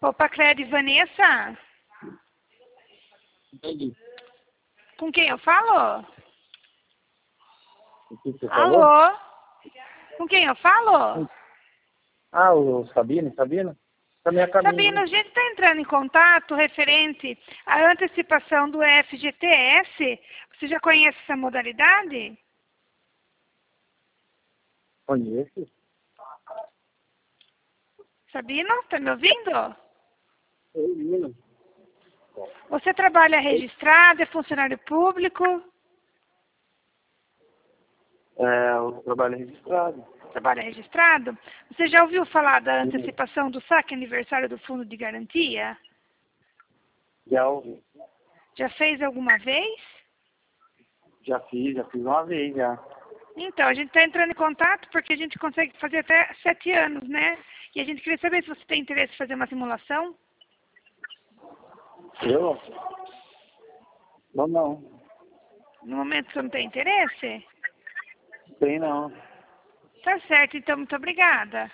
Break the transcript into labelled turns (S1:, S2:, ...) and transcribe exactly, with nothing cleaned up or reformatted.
S1: Copa Cred, Vanessa?
S2: Entendi.
S1: Com quem eu falo?
S2: O que você falou?
S1: Alô? Com quem eu falo?
S2: Ah, o Sabino, Sabino? Também é caminho.
S1: Sabino, a gente está entrando em contato referente à antecipação do F G T S. Você já conhece essa modalidade?
S2: Conheço.
S1: Sabino, está me ouvindo?
S2: Sabino.
S1: Você trabalha registrado, é funcionário público?
S2: É, o trabalho é registrado.
S1: Trabalha registrado? Você já ouviu falar da antecipação do saque aniversário do Fundo de Garantia?
S2: Já ouvi.
S1: Já fez alguma vez?
S2: Já fiz, já fiz uma vez já.
S1: Então, a gente está entrando em contato porque a gente consegue fazer até sete anos, né? E a gente queria saber se você tem interesse em fazer uma simulação.
S2: Eu? Não, não.
S1: No momento você não tem interesse?
S2: Tem não.
S1: Tá certo, então, muito obrigada.